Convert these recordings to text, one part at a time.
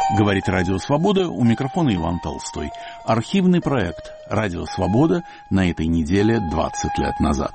Говорит Радио Свобода, у микрофона Иван Толстой. Архивный проект Радио Свобода на этой неделе 20 лет назад.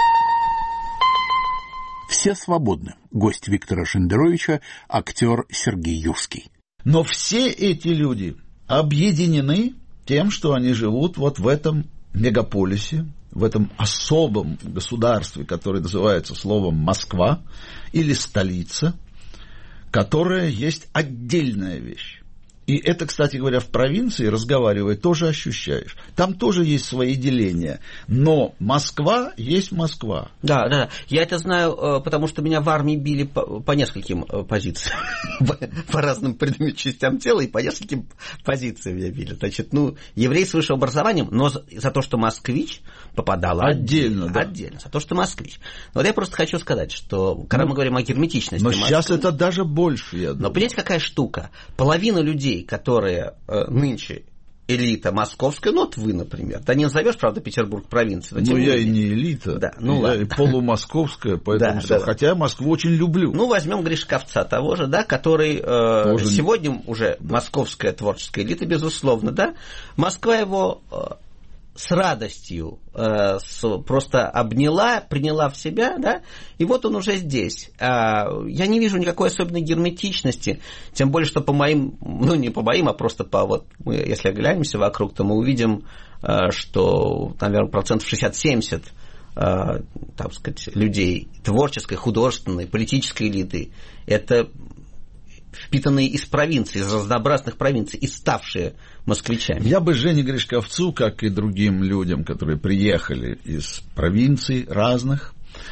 Все свободны. Гость Виктора Шендеровича, актер Сергей Юрский. Но все эти люди объединены тем, что они живут вот в этом мегаполисе, в этом особом государстве, которое называется словом Москва или столица, которая есть отдельная вещь. И это, кстати говоря, в провинции, разговаривая, тоже ощущаешь. Там тоже есть свои деления. Но Москва есть Москва. Да. Я это знаю, потому что меня в армии били по нескольким позициям. По разным частям тела и по нескольким позициям меня били. Значит, еврей с высшим образованием, но за то, что москвич, попадал отдельно. За то, что москвич. Вот я просто хочу сказать, что когда мы говорим о герметичности но Москвы... сейчас это даже больше, я думаю. Но понимаете, какая штука? Половина людей, которые нынче элита московская, вот вы, например, да не назовешь, правда, Петербург провинцией. Я и не элита, да, я и полумосковская, поэтому да. Хотя я Москву очень люблю. Возьмем Гришковца того же, да, который сегодня уже московская творческая элита, безусловно, да. Москва его с радостью просто обняла, приняла в себя, да, и вот он уже здесь. Я не вижу никакой особенной герметичности, тем более, что по моим, не по моим, а просто по мы, если оглянемся вокруг, то мы увидим, что, наверное, 60-70% так сказать, людей творческой, художественной, политической элиты, это впитанные из провинций, из разнообразных провинций и ставшие москвичами. Я бы Жене Гришковцу, как и другим людям, которые приехали из провинций разных,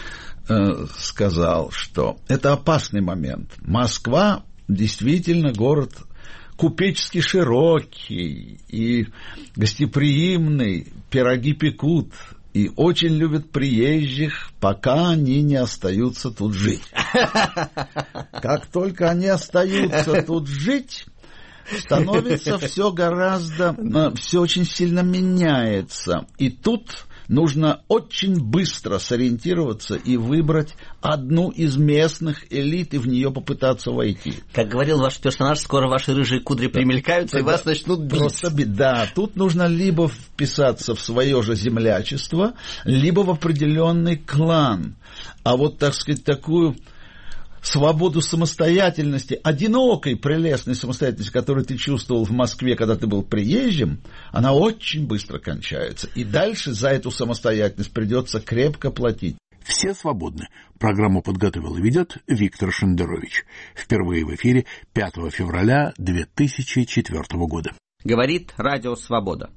сказал, что это опасный момент. Москва действительно город купечески широкий и гостеприимный, пироги пекут, и очень любят приезжих, пока они не остаются тут жить. Как только они остаются тут жить, становится все гораздо, все очень сильно меняется. И тут нужно очень быстро сориентироваться и выбрать одну из местных элит и в нее попытаться войти. Как говорил ваш персонаж, скоро ваши рыжие кудри примелькаются, и вас начнут бить. Просто беда. Тут нужно либо вписаться в свое же землячество, либо в определенный клан. А вот, так сказать, такую свободу самостоятельности, одинокой, прелестной самостоятельности, которую ты чувствовал в Москве, когда ты был приезжим, она очень быстро кончается. И дальше за эту самостоятельность придется крепко платить. Все свободны. Программу подготовил и ведет Виктор Шендерович. Впервые в эфире 5 февраля 2004 года. Говорит Радио Свобода.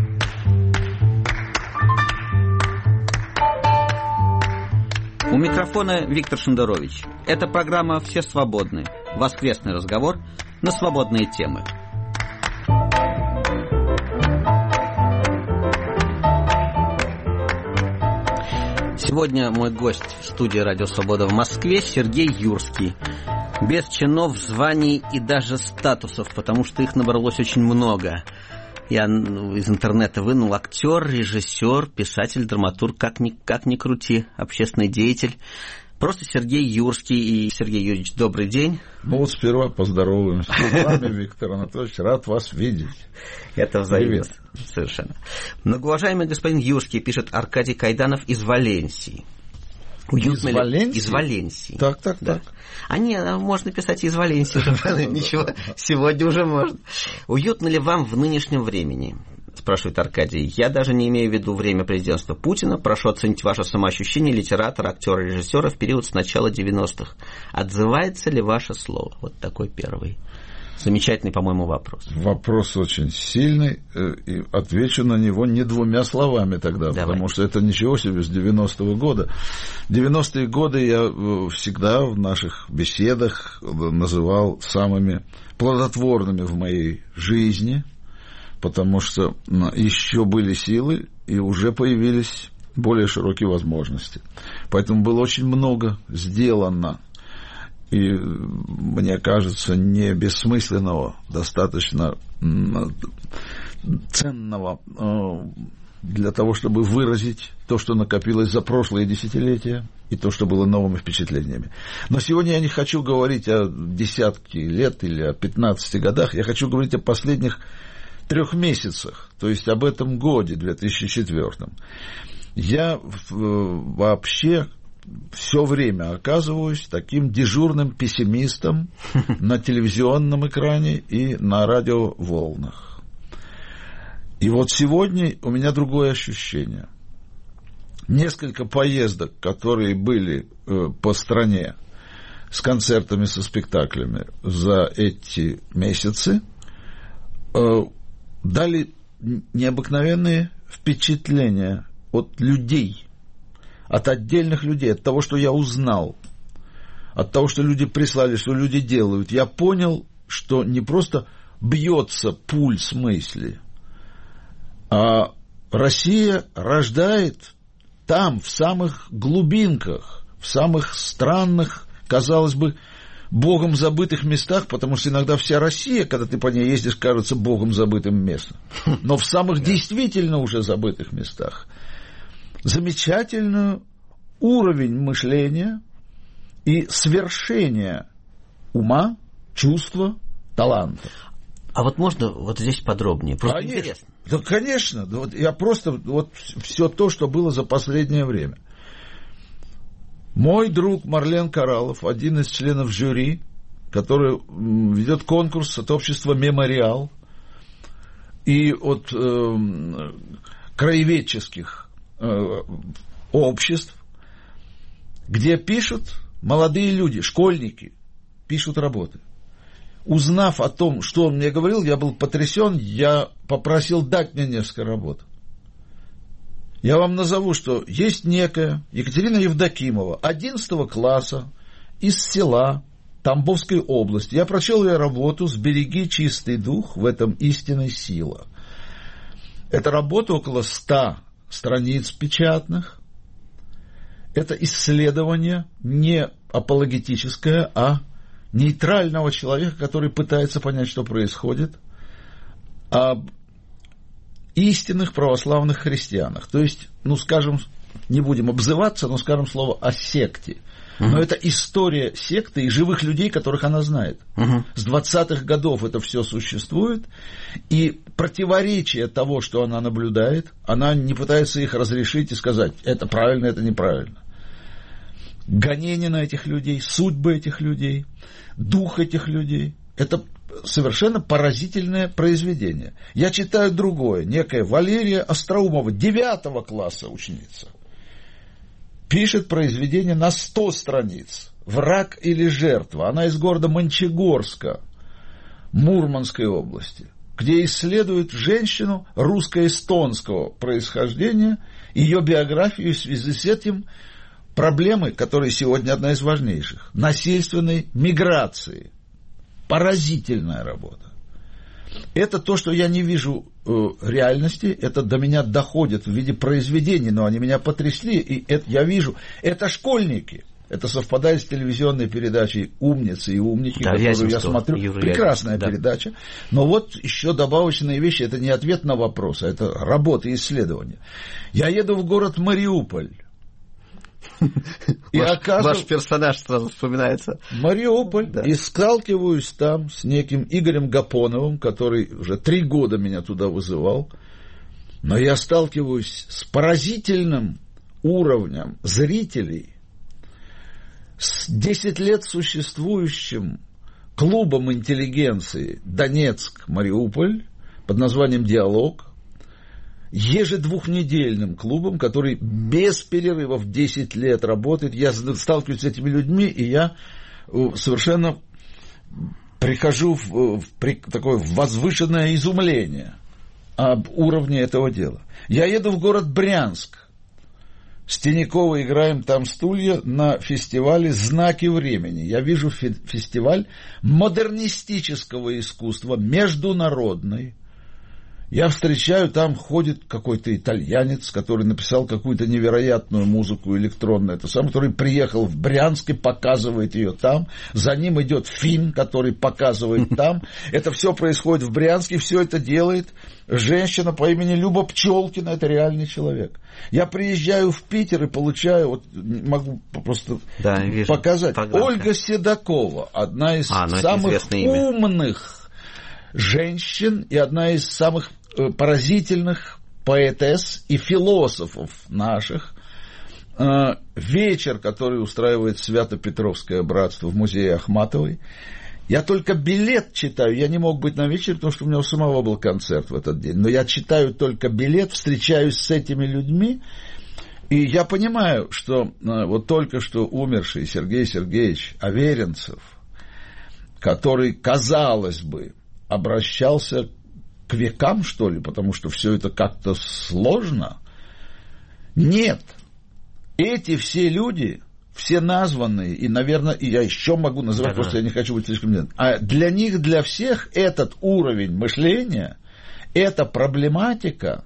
У микрофона Виктор Шендерович. Это программа «Все свободны». Воскресный разговор на свободные темы. Сегодня мой гость в студии «Радио Свобода» в Москве Сергей Юрский. Без чинов, званий и даже статусов, потому что их набралось очень много. Я из интернета вынул актер, режиссер, писатель, драматург, как ни крути, общественный деятель. Просто Сергей Юрский. И, Сергей Юрьевич, добрый день. Сперва поздороваемся с вами, Виктор Анатольевич. Рад вас видеть. Это взаимно. Совершенно. Многоуважаемый господин Юрский, пишет Аркадий Кайданов из Валенсии. Уютно из Валенсии. Так. Да. Можно писать из Валенсии. Ничего, сегодня уже можно. Уютно ли вам в нынешнем времени? Спрашивает Аркадий. Я даже не имею в виду время президентства Путина. Прошу оценить ваше самоощущение литератора, актера, режиссера в период с начала 90-х. Отзывается ли ваше слово? Вот такой первый. Замечательный, по-моему, вопрос. Вопрос очень сильный, и отвечу на него не двумя словами тогда, потому что это ничего себе с 90-го года. 90-е годы я всегда в наших беседах называл самыми плодотворными в моей жизни, потому что еще были силы, и уже появились более широкие возможности. Поэтому было очень много сделано. И, мне кажется, не бессмысленного, достаточно ценного для того, чтобы выразить то, что накопилось за прошлые десятилетия, и то, что было новыми впечатлениями. Но сегодня я не хочу говорить о десятке лет или о 15 годах, я хочу говорить о последних 3 месяцах, то есть об этом годе, 2004. Я вообще все время оказываюсь таким дежурным пессимистом на телевизионном экране и на радиоволнах. И вот сегодня у меня другое ощущение. Несколько поездок, которые были по стране с концертами, со спектаклями за эти месяцы, дали необыкновенные впечатления от людей, от отдельных людей, от того, что я узнал, от того, что люди прислали, что люди делают. Я понял, что не просто бьется пульс мысли, а Россия рождает там, в самых глубинках, в самых странных, казалось бы, богом забытых местах, потому что иногда вся Россия, когда ты по ней ездишь, кажется богом забытым местом. Но в самых действительно уже забытых местах замечательный уровень мышления и свершения ума, чувства, таланта. А вот можно вот здесь подробнее? Просто конечно. Интересно. Да, конечно. Вот я просто вот все то, что было за последнее время. Мой друг Марлен Кораллов, один из членов жюри, который ведет конкурс от общества «Мемориал» и от краеведческих обществ, где пишут молодые люди, школьники, пишут работы. Узнав о том, что он мне говорил, я был потрясен, я попросил дать мне несколько работ. Я вам назову, что есть некая Екатерина Евдокимова, 11 класса, из села Тамбовской области. Я прочел ее работу «Сбереги чистый дух, в этом истинная сила». Это работа около 100 страниц печатных. Это исследование не апологетическое, а нейтрального человека, который пытается понять, что происходит, об истинных православных христианах. То есть, скажем, не будем обзываться, но скажем слово о секте. Но это история секты и живых людей, которых она знает. С 20-х годов это все существует, и противоречие того, что она наблюдает, она не пытается их разрешить и сказать, это правильно, это неправильно. Гонение на этих людей, судьбы этих людей, дух этих людей – это совершенно поразительное произведение. Я читаю другое, некая Валерия Остроумова, 9 класса ученица, пишет произведение на 100 страниц «Враг или жертва». Она из города Мончегорска, Мурманской области, где исследует женщину русско-эстонского происхождения, ее биографию, и в связи с этим проблемы, которые сегодня одна из важнейших, насильственной миграции. Поразительная работа. Это то, что я не вижу реальности, это до меня доходит в виде произведений, но они меня потрясли, и это я вижу. Это школьники. Это совпадает с телевизионной передачей «Умницы и умники», да, которую я смотрю. Прекрасная передача. Но вот еще добавочные вещи. Это не ответ на вопрос, а это работа и исследования. Я еду в город Мариуполь. И ваш персонаж сразу вспоминается. Мариуполь, да. И сталкиваюсь там с неким Игорем Гапоновым, который уже 3 года меня туда вызывал. Но я сталкиваюсь с поразительным уровнем зрителей, с 10 лет существующим клубом интеллигенции Донецк-Мариуполь под названием «Диалог», ежедвухнедельным клубом, который без перерывов 10 лет работает. Я сталкиваюсь с этими людьми, и я совершенно прихожу в такое возвышенное изумление об уровне этого дела. Я еду в город Брянск. С Тиньяковой играем там стулья на фестивале «Знаки времени». Я вижу фестиваль модернистического искусства, международный. Я встречаю, там ходит какой-то итальянец, который написал какую-то невероятную музыку электронную, это сам, который приехал в Брянск и показывает ее там. За ним идет финн, который показывает там. Это все происходит в Брянске, все это делает женщина по имени Люба Пчелкина, это реальный человек. Я приезжаю в Питер и получаю, вот могу просто показать. Ольга Седокова, одна из самых умных женщин и одна из самых поразительных поэтесс и философов наших. Вечер, который устраивает Свято-Петровское братство в музее Ахматовой. Я только билет читаю, я не мог быть на вечере, потому что у меня у самого был концерт в этот день. Но я читаю только билет, встречаюсь с этими людьми, и я понимаю, что вот только что умерший Сергей Сергеевич Аверинцев, который, казалось бы, обращался к векам, что ли, потому что все это как-то сложно. Нет. Эти все люди, все названные, и, наверное, и я еще могу называть, просто я не хочу быть слишком длинным. А для них, для всех этот уровень мышления, эта проблематика,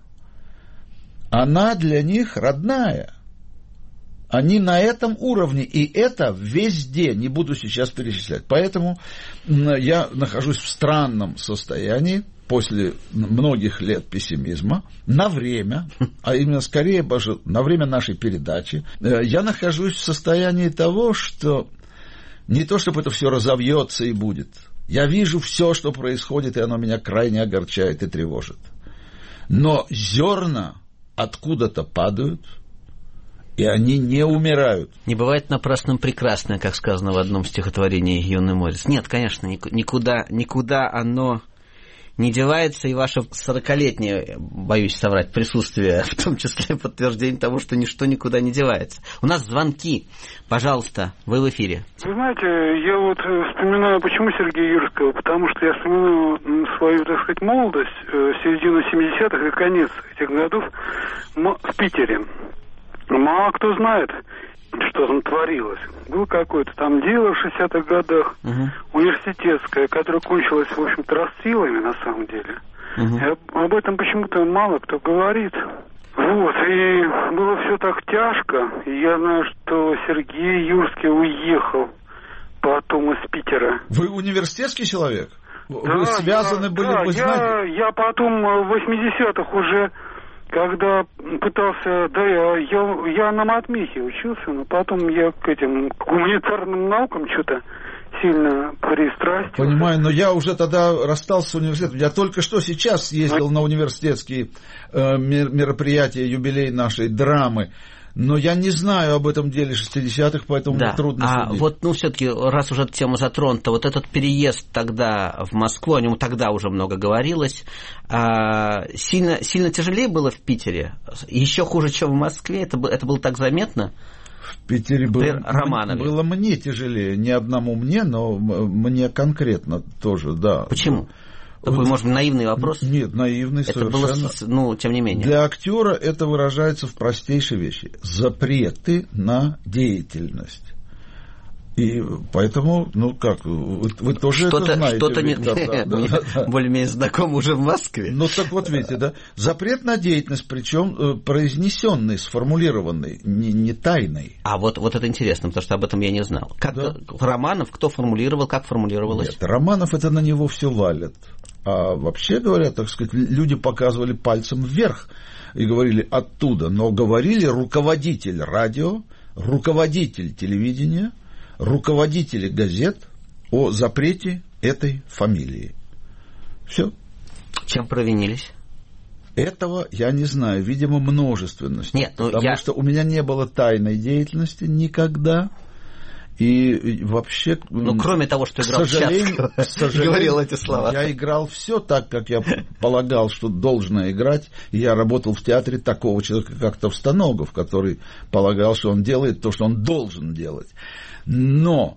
она для них родная. Они на этом уровне, и это везде, не буду сейчас перечислять. Поэтому я нахожусь в странном состоянии после многих лет пессимизма, на время, а именно скорее на время нашей передачи, я нахожусь в состоянии того, что не то, чтобы это все разовьется и будет. Я вижу все, что происходит, и оно меня крайне огорчает и тревожит. Но зерна откуда-то падают, и они не умирают. Не бывает напрасным прекрасное, как сказано в одном стихотворении юный Морец. Нет, конечно, никуда оно не девается, и ваше 40-летнее, боюсь соврать, присутствие, в том числе подтверждение того, что ничто никуда не девается. У нас звонки. Пожалуйста, вы в эфире. Вы знаете, я вот вспоминаю, почему Сергея Юрского, потому что я вспоминаю свою, так сказать, молодость, середину 70-х и конец этих годов в Питере. Мало кто знает, что там творилось. Было какое-то там дело в 60-х годах, университетское, которое кончилось, в общем-то, расстрелами на самом деле. И об этом почему-то мало кто говорит. Вот, и было все так тяжко. И я знаю, что Сергей Юрский уехал потом из Питера. Вы университетский человек? Да, вы связаны были, вы знаете? Я потом в 80-х уже... Когда пытался, я на матмехе учился, но потом я к гуманитарным наукам что-то сильно пристрастился. Понимаю, но я уже тогда расстался с университетом. Я только что сейчас ездил на университетские мероприятия, юбилей нашей драмы. Но я не знаю об этом деле 60-х, поэтому мне трудно судить. Вот, все-таки, раз уже эта тема затронута, вот этот переезд тогда в Москву, о нем тогда уже много говорилось, сильно тяжелее было в Питере? Еще хуже, чем в Москве? Это было так заметно? В Питере было мне тяжелее. Не одному мне, но мне конкретно тоже, да. Почему? Такой, может быть, наивный вопрос? Нет, наивный это совершенно. Было, тем не менее. Для актера это выражается в простейшей вещи. Запреты на деятельность. И поэтому, вы тоже это знаете. Что-то более-менее знакомо уже в Москве. Так вот, видите, да? Запрет на деятельность, причем произнесенный, сформулированный, не тайный. А вот это интересно, потому что об этом я не знал. Романов кто формулировал, как формулировалось? Нет, Романов это на него все валят. А вообще говоря, так сказать, люди показывали пальцем вверх и говорили оттуда, но говорили руководитель радио, руководитель телевидения, руководители газет о запрете этой фамилии. Все. Чем провинились? Этого я не знаю. Видимо, множественность. Нет, потому что у меня не было тайной деятельности никогда. И вообще... кроме того, что играл в час, говорил эти слова. Я играл все так, как я полагал, что должно играть. И я работал в театре такого человека, как Товстоногов, который полагал, что он делает то, что он должен делать. Но,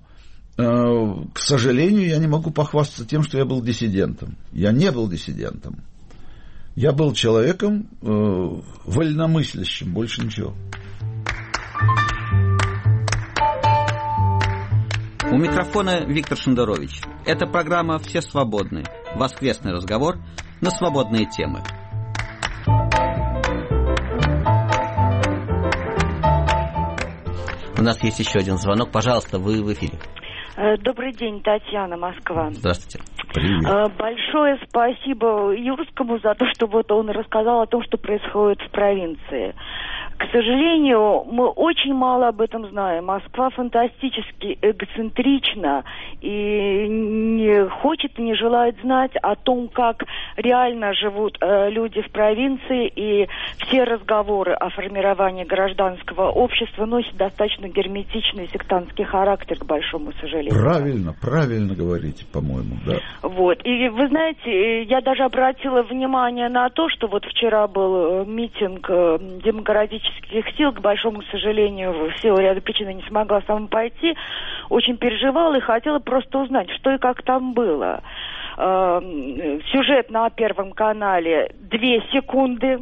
к сожалению, я не могу похвастаться тем, что я был диссидентом. Я не был диссидентом. Я был человеком вольномыслящим, больше ничего. У микрофона Виктор Шендерович. Это программа «Все свободны». Воскресный разговор на свободные темы. У нас есть еще один звонок. Пожалуйста, вы в эфире. Добрый день, Татьяна, Москва. Здравствуйте. Привет. Большое спасибо Юрскому за то, что вот он рассказал о том, что происходит в провинции. К сожалению, мы очень мало об этом знаем. Москва фантастически эгоцентрична и не хочет и не желает знать о том, как реально живут люди в провинции, и все разговоры о формировании гражданского общества носят достаточно герметичный сектантский характер, к большому сожалению. Правильно говорите, по-моему, да. Вот. И вы знаете, я даже обратила внимание на то, что вот вчера был митинг демократических сил, к большому сожалению, в силу ряда причин я не смогла сама пойти, очень переживала и хотела просто узнать, что и как там было. Сюжет на Первом канале 2 секунды.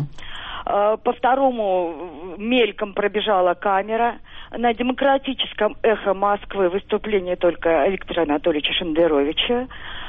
По второму мельком пробежала камера. На демократическом «Эхо Москвы» выступление только Виктора Анатольевича Шендеровича.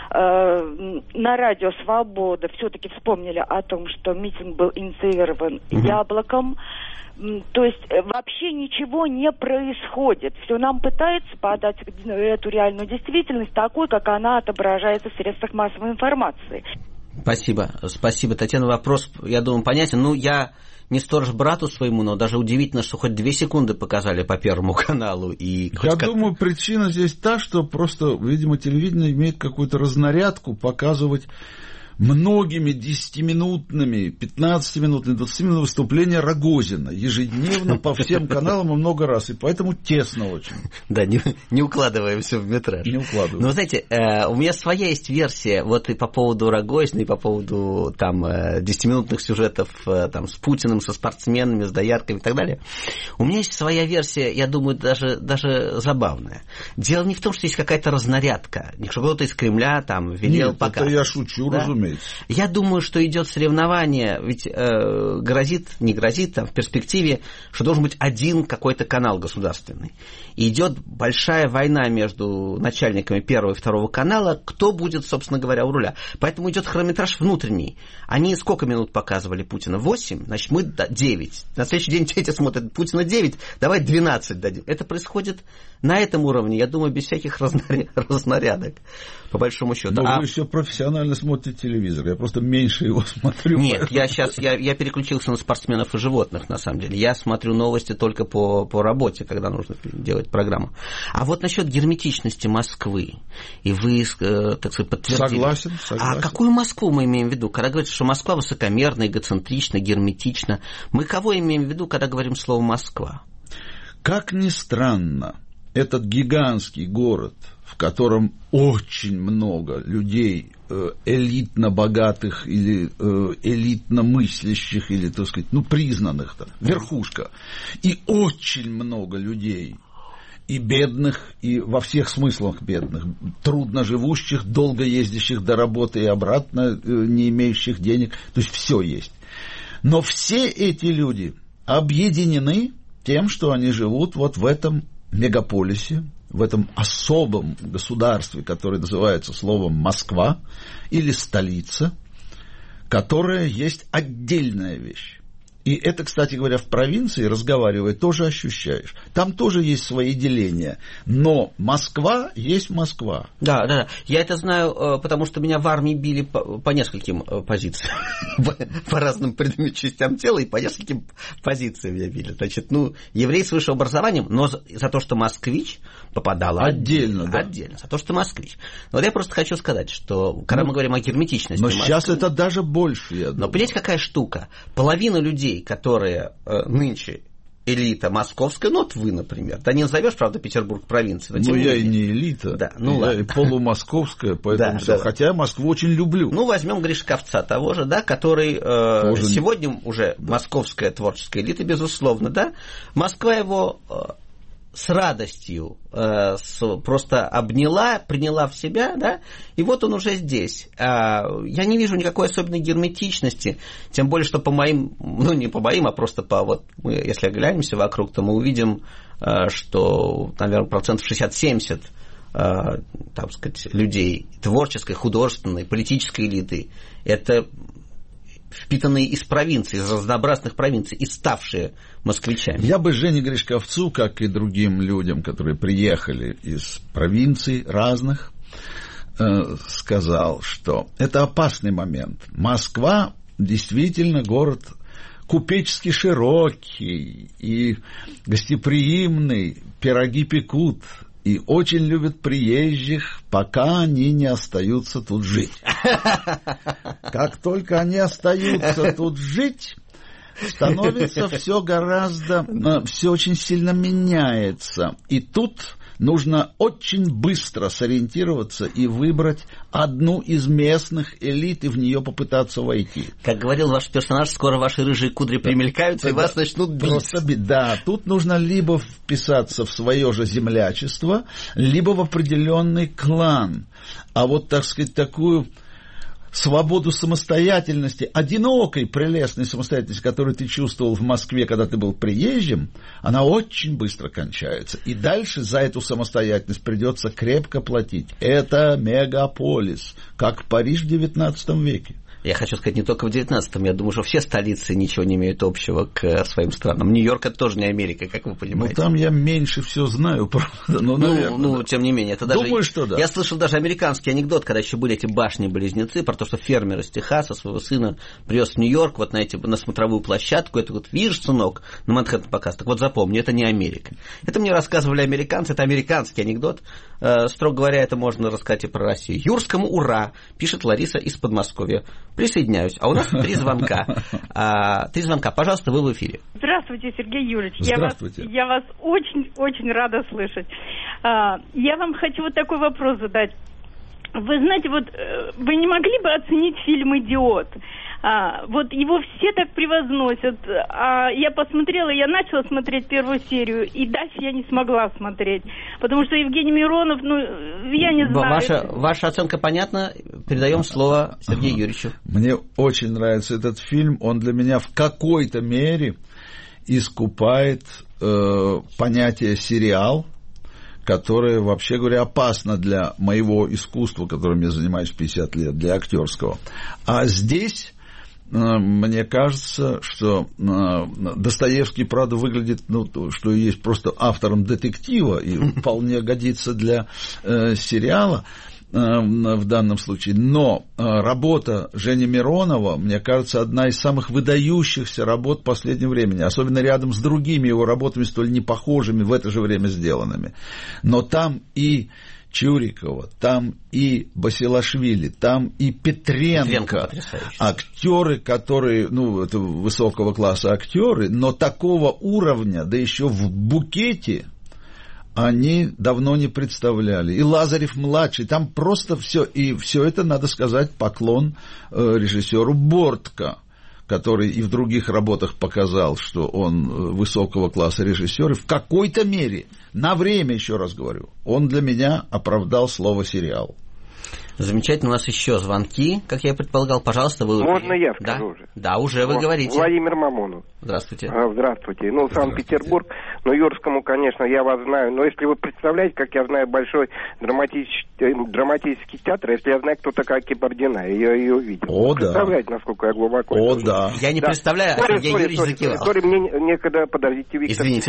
На радио «Свобода» все-таки вспомнили о том, что митинг был инициирован «Яблоком». То есть вообще ничего не происходит. Все нам пытаются подать эту реальную действительность такой, как она отображается в средствах массовой информации. Спасибо, Татьяна. Вопрос, я думаю, понятен. Я не сторож брату своему, но даже удивительно, что хоть 2 секунды показали по Первому каналу. И я думаю, причина здесь та, что просто, видимо, телевидение имеет какую-то разнарядку показывать многими 10-минутными, 15-минутными, 20-минутными выступления Рогозина ежедневно по всем каналам и много раз, и поэтому тесно очень. Да, не укладываемся в метраж. Не укладываем. Но вы знаете, у меня своя есть версия, вот и по поводу Рогозина, и по поводу там 10-минутных сюжетов там, с Путиным, со спортсменами, с доярками и так далее. У меня есть своя версия, я думаю, даже забавная. Дело не в том, что есть какая-то разнарядка, не что кто-то из Кремля там велел показывать. Это я шучу, да? Разумеется. Я думаю, что идет соревнование, ведь не грозит там, в перспективе, что должен быть один какой-то канал государственный. И идет большая война между начальниками первого и второго канала, кто будет, собственно говоря, у руля. Поэтому идет хронометраж внутренний. Они сколько минут показывали Путина? 8? Значит, мы 9. На следующий день дети смотрят Путина 9, давай 12 дадим. Это происходит на этом уровне, я думаю, без всяких разнарядок, по большому счету. Но вы еще профессионально смотрите телевизор, я просто меньше его смотрю. Нет, я переключился на спортсменов и животных, на самом деле. Я смотрю новости только по работе, когда нужно делать программу. А вот насчет герметичности Москвы, и вы, так сказать, подтвердили. Согласен. А какую Москву мы имеем в виду? Когда говорится, что Москва высокомерна, эгоцентрична, герметична, мы кого имеем в виду, когда говорим слово «Москва»? Как ни странно, этот гигантский город, в котором очень много людей элитно богатых или элитно мыслящих, или, так сказать, признанных, верхушка, и очень много людей, и бедных, и во всех смыслах бедных, трудно живущих, долго ездящих до работы и обратно, не имеющих денег, то есть все есть. Но все эти люди объединены тем, что они живут вот в этом мегаполисе, в этом особом государстве, которое называется словом Москва, или столица, которая есть отдельная вещь. И это, кстати говоря, в провинции, разговаривая, тоже ощущаешь. Там тоже есть свои деления. Но Москва есть Москва. Да. Я это знаю, потому что меня в армии били по нескольким позициям. По разным предметным частям тела и по нескольким позициям меня били. Значит, еврей с высшим образованием, но за то, что москвич, попадал отдельно. За то, что москвич. Вот я просто хочу сказать, что когда мы говорим о герметичности но Москвы, сейчас это даже больше, я думаю. Но понимаете, какая штука? Половина людей, которые нынче элита московская, вот вы, например, да не назовешь, правда, Петербург провинцией. Я и не элита, да, я и полумосковская, поэтому все. Хотя я Москву очень люблю. Возьмем Гришковца того же, да, который сегодня уже московская творческая элита, безусловно, да. Москва его с радостью просто обняла, приняла в себя, да, и вот он уже здесь. Я не вижу никакой особенной герметичности, тем более, что по моим, не по моим, а просто мы, если оглянемся вокруг, то мы увидим, что, наверное, 60-70% так сказать, людей творческой, художественной, политической элиты. Это впитанные из провинций, из разнообразных провинций и ставшие москвичами. Я бы Жене Гришковцу, как и другим людям, которые приехали из провинций разных, сказал, что это опасный момент. Москва действительно город купечески широкий и гостеприимный, пироги пекут, и очень любят приезжих, пока они не остаются тут жить. Как только они остаются тут жить, становится все гораздо, все очень сильно меняется. И тут нужно очень быстро сориентироваться и выбрать одну из местных элит и в нее попытаться войти. Как говорил ваш персонаж, скоро ваши рыжие кудри примелькаются, и вас начнут бить. Просто беда. Тут нужно либо вписаться в свое же землячество, либо в определенный клан. А вот, так сказать, такую свободу самостоятельности, одинокой, прелестной самостоятельности, которую ты чувствовал в Москве, когда ты был приезжим, она очень быстро кончается. И дальше за эту самостоятельность придется крепко платить. Это мегаполис, как Париж в XIX веке. Я хочу сказать, не только в 19-м. Я думаю, что все столицы ничего не имеют общего к своим странам. Нью-Йорк — это тоже не Америка, как вы понимаете. Ну, там я меньше всего знаю, правда. Да. Тем не менее. Это даже... Думаю, что да. Я слышал даже американский анекдот, когда еще были эти башни-близнецы, про то, что фермер из Техаса своего сына привез в Нью-Йорк вот на смотровую площадку. Это вот, видишь, сынок, на Манхэттен показ. Так вот запомни, это не Америка. Это мне рассказывали американцы, это американский анекдот. Строго говоря, это можно рассказать и про Россию. Юрскому ура, пишет Лариса из Подмосковья. Присоединяюсь. А у нас 3 звонка. 3 звонка. Пожалуйста, вы в эфире. Здравствуйте, Сергей Юрьевич. Здравствуйте. Я вас очень рада слышать. Я вам хочу вот такой вопрос задать. Вы знаете, вот вы не могли бы оценить фильм «Идиот»? Вот его все так превозносят. Я посмотрела, я начала смотреть первую серию, и дальше я не смогла смотреть. Потому что Евгений Миронов, я не знаю. Ваша оценка понятна. Передаем слово Сергею Юрьевичу. Мне очень нравится этот фильм. Он для меня в какой-то мере искупает понятие «сериал», которое, вообще говоря, опасно для моего искусства, которым я занимаюсь 50 лет, для актерского. А здесь мне кажется, что Достоевский, правда, выглядит, что есть просто автором детектива и вполне годится для сериала в данном случае. Но работа Жени Миронова, мне кажется, одна из самых выдающихся работ последнего времени, особенно рядом с другими его работами, столь непохожими, в это же время сделанными. Но там и Чурикова, там и Басилашвили, там и Петренко, актеры, которые, это высокого класса актеры, но такого уровня, да еще в букете, они давно не представляли. И Лазарев-младший, там просто все, и все это, надо сказать, поклон режиссеру Бортко, который и в других работах показал, что он высокого класса режиссер, и в какой-то мере, на время, еще раз говорю, он для меня оправдал слово «сериал». Замечательно, у нас еще звонки, как я предполагал. Пожалуйста, вы... Можно я скажу уже? Да, уже вы говорите. Владимир Мамонов. Здравствуйте. Здравствуйте. Санкт-Петербург. Юрскому, конечно, я вас знаю. Но если вы представляете, как я знаю большой драматический театр, если я знаю, кто такая Кабардина, я ее видел. Представляете, насколько я глубоко... да. Я не представляю, а Сергей Юрьевич закивал. Мне некогда... Подождите, Виктор. Извините,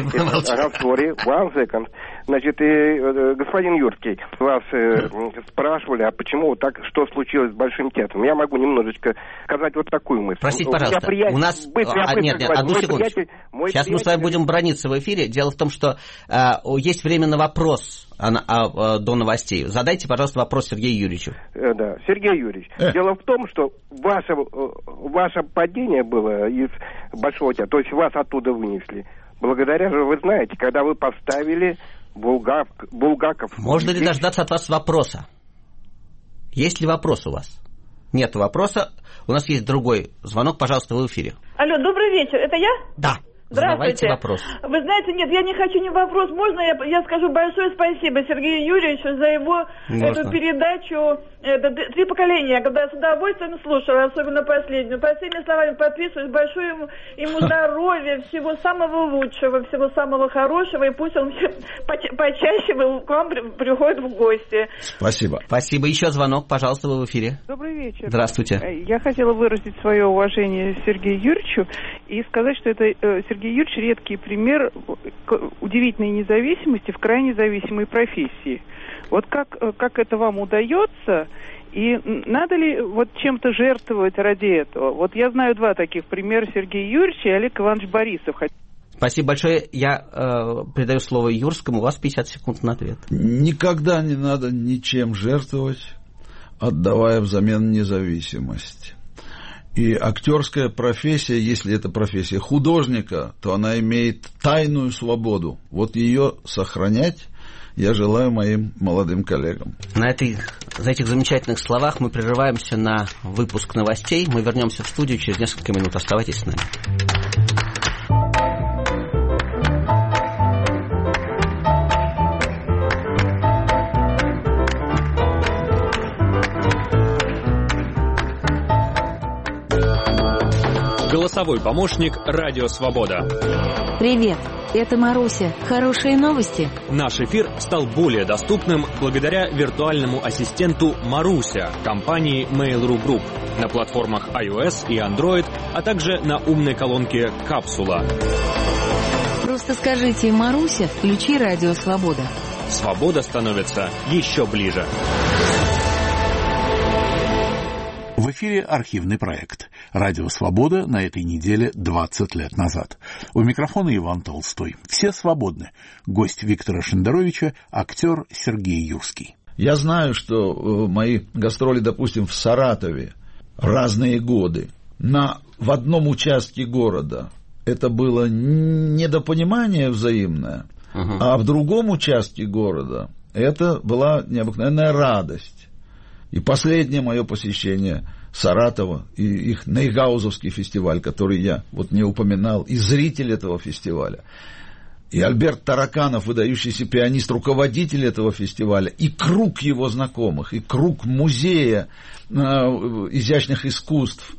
one second. Значит, господин Юрский, вас спрашивали, а почему так, что случилось с Большим театром? Я могу немножечко сказать вот такую мысль. Простите, пожалуйста, у нас... Нет, одну секундочку. Сейчас мы с вами будем браниться в эфире. Дело в том, что есть время на вопрос до новостей. Задайте, пожалуйста, вопрос Сергею Юрьевичу. Да, Сергей Юрьевич, дело в том, что ваше падение было из Большого театра, то есть вас оттуда вынесли. Благодаря же, вы знаете, когда вы поставили Булгаков... Можно ли дождаться от вас вопроса? Есть ли вопрос у вас? Нет вопроса. У нас есть другой звонок. Пожалуйста, вы в эфире. Алло, добрый вечер. Это я? Да. Задавайте вопрос. Вы знаете, нет, я не хочу ни вопрос. Можно я скажу большое спасибо Сергею Юрьевичу за его эту передачу «Три поколения», когда я с удовольствием слушала, особенно последнюю. По всеми словами подписываюсь. Большое ему здоровья, всего самого лучшего, всего самого хорошего. И пусть он почаще к вам приходит в гости. Спасибо. Спасибо. Еще звонок, пожалуйста, вы в эфире. Добрый вечер. Здравствуйте. Я хотела выразить свое уважение Сергею Юрьевичу и сказать, что это Сергей Юрьевич редкий пример удивительной независимости в крайне зависимой профессии. Вот как это вам удается, и надо ли вот чем-то жертвовать ради этого? Вот я знаю два таких примера: Сергей Юрьевич и Олег Иванович Борисов. Спасибо большое. Я передаю слово Юрскому. У вас 50 секунд на ответ. Никогда не надо ничем жертвовать, отдавая взамен независимость. И актерская профессия, если это профессия художника, то она имеет тайную свободу. Вот ее сохранять я желаю моим молодым коллегам. За этих замечательных словах мы прерываемся на выпуск новостей. Мы вернемся в студию через несколько минут. Оставайтесь с нами. Голосовой помощник «Радио Свобода». Привет, это Маруся. Хорошие новости. Наш эфир стал более доступным благодаря виртуальному ассистенту Маруся компании Mail.ru Group на платформах iOS и Android, а также на умной колонке «Капсула». Просто скажите: Маруся, включи «Радио Свобода». Свобода становится еще ближе. В эфире архивный проект «Радио Свобода» на этой неделе 20 лет назад. У микрофона Иван Толстой. Все свободны. Гость Виктора Шендеровича – актер Сергей Юрский. Я знаю, что мои гастроли, допустим, в Саратове разные годы. В одном участке города это было недопонимание взаимное, а в другом участке города это была необыкновенная радость. И последнее мое посещение Саратова и их Нейгаузовский фестиваль, который я не упоминал, и зритель этого фестиваля, и Альберт Тараканов, выдающийся пианист, руководитель этого фестиваля, и круг его знакомых, и круг музея изящных искусств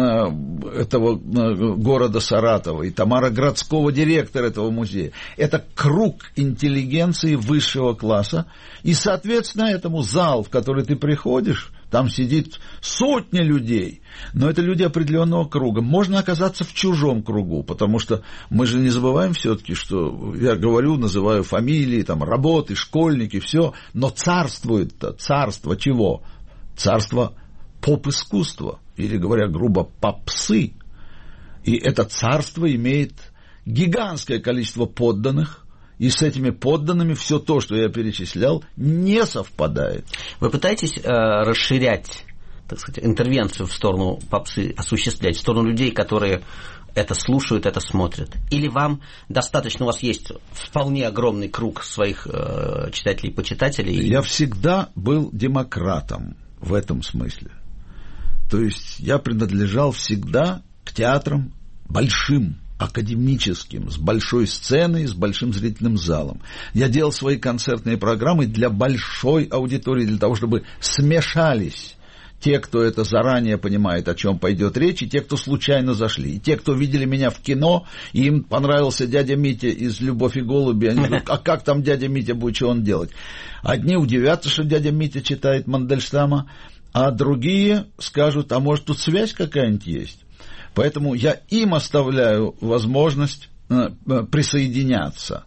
этого города Саратова, и Тамара Градского, директор этого музея. Это круг интеллигенции высшего класса, и, соответственно, этому зал, в который ты приходишь, там сидит сотни людей, но это люди определенного круга. Можно оказаться в чужом кругу, потому что мы же не забываем все-таки, что я говорю, называю фамилии, работы, школьники, все, но царствует-то, царство чего? Царство поп-искусства, или, говоря грубо, попсы. И это царство имеет гигантское количество подданных, и с этими подданными все то, что я перечислял, не совпадает. Вы пытаетесь расширять, так сказать, интервенцию в сторону попсы, осуществлять, в сторону людей, которые это слушают, это смотрят? Или вам достаточно, у вас есть вполне огромный круг своих читателей и почитателей? Я всегда был демократом в этом смысле. То есть я принадлежал всегда к театрам большим, академическим, с большой сценой, с большим зрительным залом. Я делал свои концертные программы для большой аудитории, для того, чтобы смешались те, кто это заранее понимает, о чем пойдет речь, и те, кто случайно зашли. И те, кто видели меня в кино, и им понравился дядя Митя из «Любовь и голуби», они говорят: а как там дядя Митя будет, что он делать? Одни удивятся, что дядя Митя читает Мандельштама, а другие скажут: а может, тут связь какая-нибудь есть? Поэтому я им оставляю возможность присоединяться.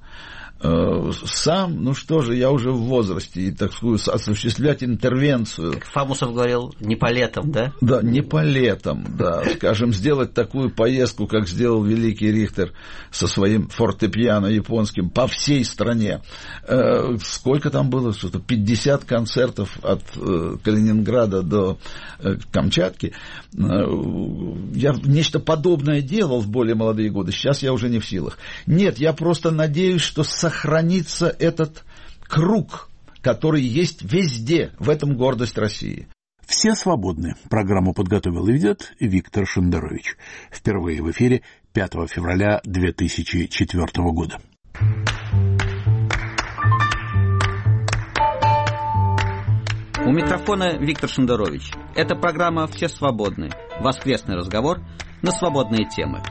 Сам, я уже в возрасте, и, так сказать, осуществлять интервенцию. Как Фамусов говорил, не по летам, да? Да, не по летам, да. Скажем, сделать такую поездку, как сделал великий Рихтер со своим фортепиано японским по всей стране. Сколько там было? 50 концертов от Калининграда до Камчатки. Я нечто подобное делал в более молодые годы. Сейчас я уже не в силах. Нет, я просто надеюсь, что сохранится этот круг, который есть везде. В этом гордость России. В Все свободны. Программу подготовил и ведет Виктор Шендерович. Впервые в эфире 5 февраля 2004 года. У микрофона Виктор Шендерович. Это программа «Все свободны». Воскресный разговор на свободные темы.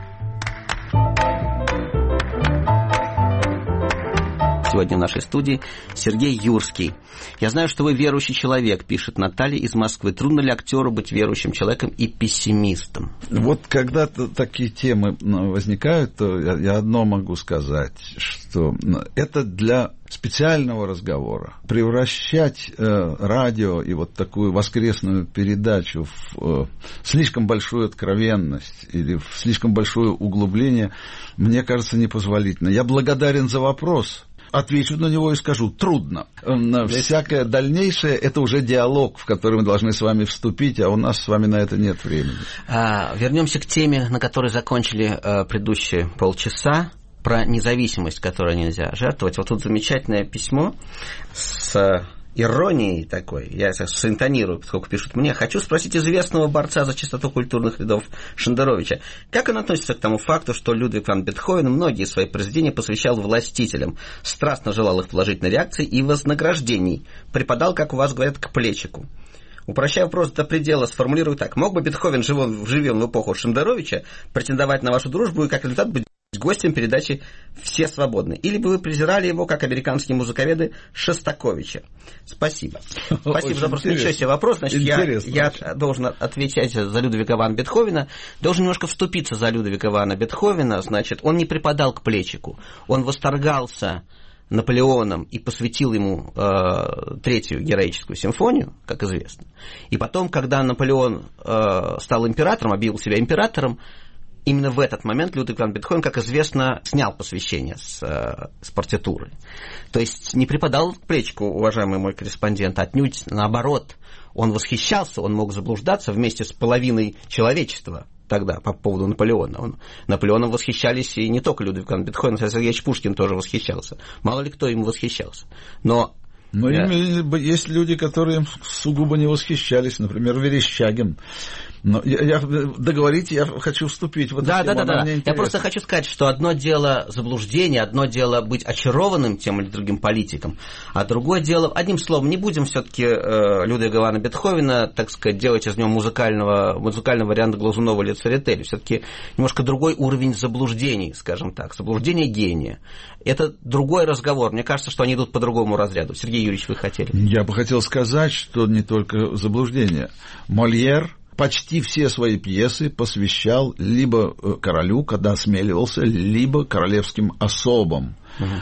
Сегодня в нашей студии Сергей Юрский. Я знаю, что вы верующий человек, пишет Наталья из Москвы. Трудно ли актеру быть верующим человеком и пессимистом? Вот когда такие темы возникают, то я одно могу сказать, что это для специального разговора. Превращать радио и вот такую воскресную передачу в слишком большую откровенность или в слишком большое углубление, мне кажется, непозволительно. Я благодарен за вопрос. Отвечу на него и скажу: трудно. Всякое дальнейшее – это уже диалог, в который мы должны с вами вступить, а у нас с вами на это нет времени. Вернемся к теме, на которой закончили предыдущие полчаса, про независимость, которой нельзя жертвовать. Вот тут замечательное письмо с иронией такой, я синтонирую, поскольку пишут мне: хочу спросить известного борца за чистоту культурных рядов Шендеровича, как он относится к тому факту, что Людвиг ван Бетховен многие свои произведения посвящал властителям, страстно желал их положительной реакции и вознаграждений, преподал, как у вас говорят, к плечику. Упрощая вопрос до предела, сформулирую так: мог бы Бетховен, живем в эпоху Шендеровича, претендовать на вашу дружбу и как результат быть гостем передачи «Все свободны»? Или бы вы презирали его, как американские музыковеды, Шостаковича? Спасибо. Спасибо за вопрос. Ничего себе вопрос. Значит, я должен отвечать за Людвига ван Бетховена, должен немножко вступиться за Людвига вана Бетховена. Значит, он не припадал к плечику, он восторгался Наполеоном и посвятил ему третью героическую симфонию, как известно. И потом, когда Наполеон стал императором, объявил себя императором, именно в этот момент Людвиг ван Бетховен, как известно, снял посвящение с партитуры. То есть не припадал к плечику, уважаемый мой корреспондент, отнюдь наоборот. Он восхищался, он мог заблуждаться вместе с половиной человечества тогда по поводу Наполеона. Наполеоном восхищались и не только Людвиг ван Бетховен, Александр Сергеевич Пушкин тоже восхищался. Мало ли кто им восхищался. Но есть люди, которые сугубо не восхищались, например, Верещагин. Но я хочу вступить в эту тему. Да. Я просто хочу сказать, что одно дело заблуждение, одно дело быть очарованным тем или другим политиком, а другое дело, одним словом, не будем все-таки Людвига вана Бетховена, так сказать, делать из него музыкального варианта Глазунова или Церетели. Все-таки немножко другой уровень заблуждений, скажем так, заблуждение гения. Это другой разговор. Мне кажется, что они идут по другому разряду. Сергей Юрьевич, вы хотели? Я бы хотел сказать, что не только заблуждение. Мольер почти все свои пьесы посвящал либо королю, когда осмеливался, либо королевским особам.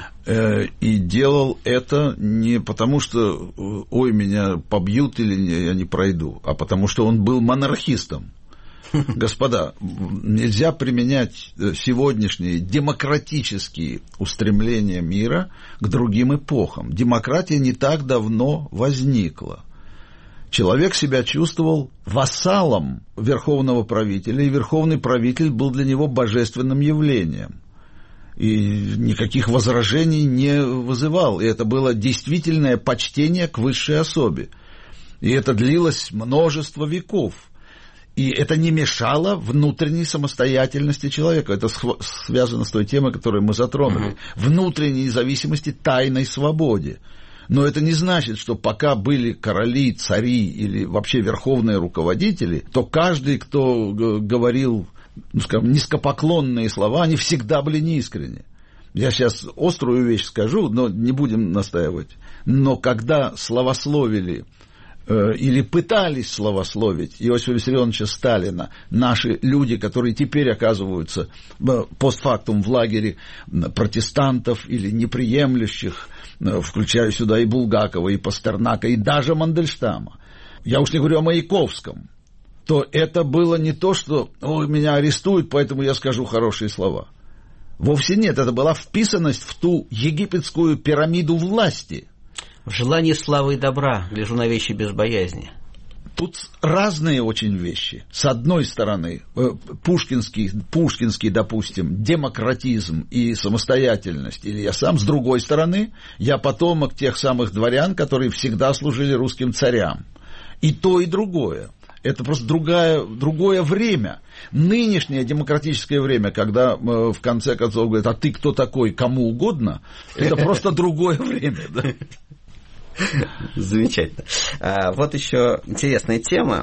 И делал это не потому, что «ой, меня побьют» или «я не пройду», а потому что он был монархистом. Господа, нельзя применять сегодняшние демократические устремления мира к другим эпохам. Демократия не так давно возникла. Человек себя чувствовал вассалом верховного правителя, и верховный правитель был для него божественным явлением. И никаких возражений не вызывал. И это было действительное почтение к высшей особе. И это длилось множество веков. И это не мешало внутренней самостоятельности человека. Это связано с той темой, которую мы затронули. Внутренней независимости, тайной свободе. Но это не значит, что пока были короли, цари или вообще верховные руководители, то каждый, кто говорил, скажем, низкопоклонные слова, они всегда были неискренни. Я сейчас острую вещь скажу, но не будем настаивать. Но когда славословили или пытались славословить Иосифа Виссарионовича Сталина наши люди, которые теперь оказываются постфактум в лагере протестантов или неприемлющих, включая сюда и Булгакова, и Пастернака, и даже Мандельштама, я уж не говорю о Маяковском, то это было не то, что «Ой, меня арестуют, поэтому я скажу хорошие слова». Вовсе нет, это была вписанность в ту египетскую пирамиду власти. В желании славы и добра, гляжу на вещи без боязни. Тут разные очень вещи. С одной стороны, пушкинский, допустим, демократизм и самостоятельность, или я сам. С другой стороны, я потомок тех самых дворян, которые всегда служили русским царям. и то, и другое. Это просто другое время. Нынешнее демократическое время, когда в конце концов говорят, а ты кто такой, кому угодно, это просто другое время. Замечательно. Вот еще интересная тема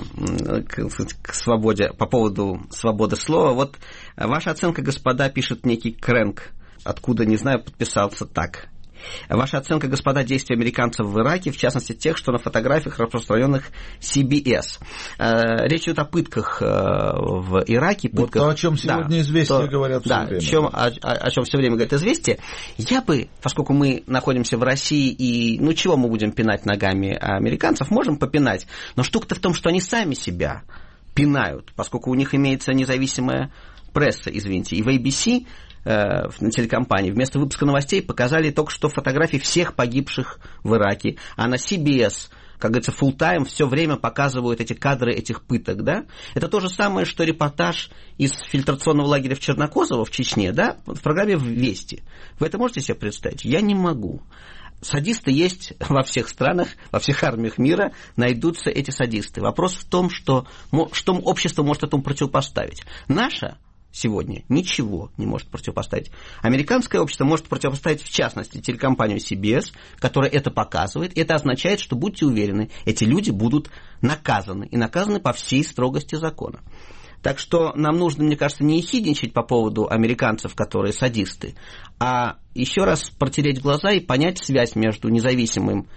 к свободе, по поводу свободы слова. Вот ваша оценка, господа, пишет некий Крэнк, откуда, не знаю, подписался так. Ваша оценка, господа, действий американцев в Ираке, в частности, тех, что на фотографиях, распространенных CBS. Речь идет о пытках в Ираке. Вот то, о чем сегодня «Известия» говорят все время. О чем все время говорят «Известия». Я бы, поскольку мы находимся в России, и чего мы будем пинать ногами американцев, можем попинать, но штука-то в том, что они сами себя пинают, поскольку у них имеется независимая пресса, извините, и в ABC, на телекомпании, вместо выпуска новостей показали только что фотографии всех погибших в Ираке, а на CBS, как говорится, full-time все время показывают эти кадры этих пыток, да? Это то же самое, что репортаж из фильтрационного лагеря в Чернокозово, в Чечне, да, в программе «Вести». Вы это можете себе представить? Я не могу. Садисты есть во всех странах, во всех армиях мира найдутся эти садисты. Вопрос в том, что общество может этому противопоставить. Наше сегодня ничего не может противопоставить. Американское общество может противопоставить, в частности, телекомпанию CBS, которая это показывает. Это означает, что, будьте уверены, эти люди будут наказаны. И наказаны по всей строгости закона. Так что нам нужно, мне кажется, не ехидничать по поводу американцев, которые садисты, а еще раз протереть глаза и понять связь между независимыми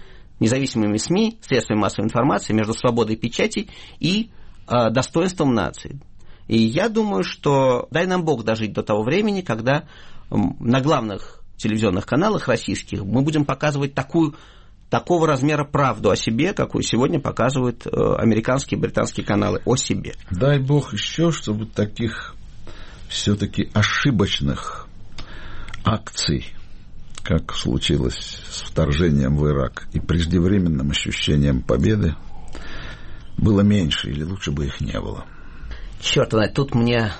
СМИ, средствами массовой информации, между свободой печати и достоинством нации. И я думаю, что дай нам Бог дожить до того времени, когда на главных телевизионных каналах российских мы будем показывать такого размера правду о себе, какую сегодня показывают американские и британские каналы о себе. Дай Бог еще, чтобы таких все-таки ошибочных акций, как случилось с вторжением в Ирак и преждевременным ощущением победы, было меньше, или лучше бы их не было. Черт знает, тут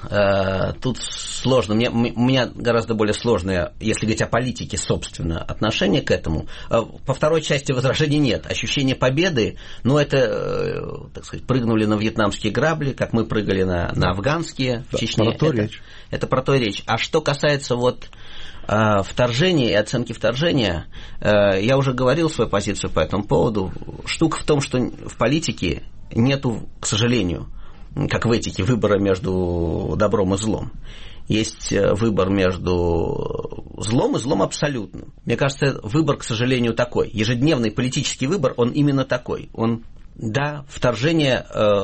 сложно. У меня гораздо более сложное, если говорить о политике, собственно, отношение к этому. По второй части возражений нет. Ощущение победы, это, так сказать, прыгнули на вьетнамские грабли, как мы прыгали на афганские в Чечне. Про то речь. Это про то и речь. А что касается вторжения и оценки вторжения, я уже говорил свою позицию по этому поводу. Штука в том, что в политике нету, к сожалению, как в этике, выбора между добром и злом. Есть выбор между злом и злом абсолютным. Мне кажется, выбор, к сожалению, такой. Ежедневный политический выбор, он именно такой. Вторжение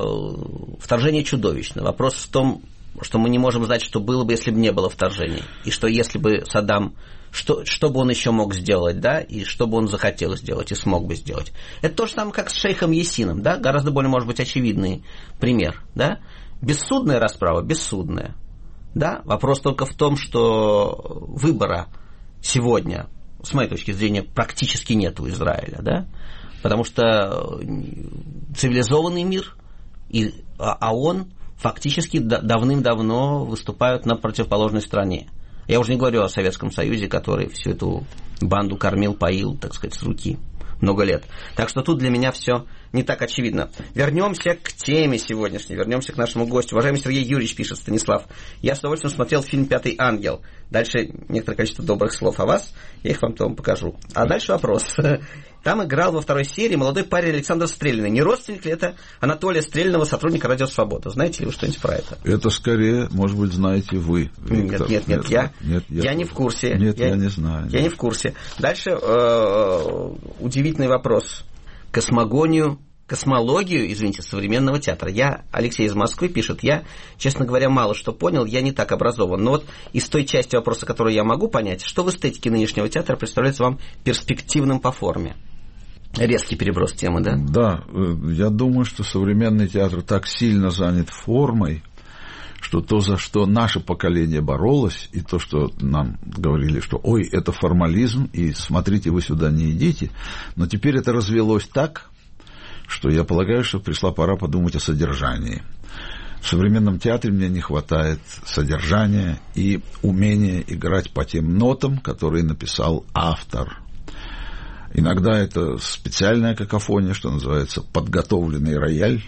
чудовищно. Вопрос в том, что мы не можем знать, что было бы, если бы не было вторжения. И что если бы Саддам, что бы он еще мог сделать, да, и что бы он захотел сделать и смог бы сделать. Это то же самое, как с шейхом Ясином, да, гораздо более, может быть, очевидный пример, да. Бессудная расправа, бессудная, да. Вопрос только в том, что выбора сегодня, с моей точки зрения, практически нет у Израиля, да, потому что цивилизованный мир, а он фактически давным-давно выступают на противоположной стороне. Я уже не говорю о Советском Союзе, который всю эту банду кормил, поил, так сказать, с руки много лет. Так что тут для меня все не так очевидно. Вернемся к теме сегодняшней, вернемся к нашему гостю. Уважаемый Сергей Юрьевич, пишет Станислав, я с удовольствием смотрел фильм «Пятый ангел». Дальше некоторое количество добрых слов о вас, я их вам потом покажу. А дальше вопрос. Там играл во второй серии молодой парень Александр Стрельный. Не родственник ли это Анатолия Стрельного, сотрудника «Радио Свобода»? Знаете ли вы что-нибудь про это? Это скорее, может быть, знаете вы, Виктор. Нет, я не в курсе. Нет, я не знаю. Я не в курсе. Дальше удивительный вопрос. Космологию, современного театра. Алексей из Москвы пишет, я, честно говоря, мало что понял, я не так образован. Но из той части вопроса, которую я могу понять, что в эстетике нынешнего театра представляется вам перспективным по форме? Резкий переброс темы, да? Да, я думаю, что современный театр так сильно занят формой, что то, за что наше поколение боролось, и то, что нам говорили, что ой, это формализм, и смотрите, вы сюда не идите, но теперь это развелось так, что я полагаю, что пришла пора подумать о содержании. В современном театре мне не хватает содержания и умения играть по тем нотам, которые написал автор. Иногда это специальная какофония, что называется, подготовленный рояль.